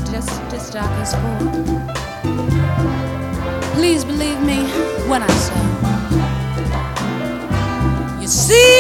this dark is for. Please believe me when I say, you see.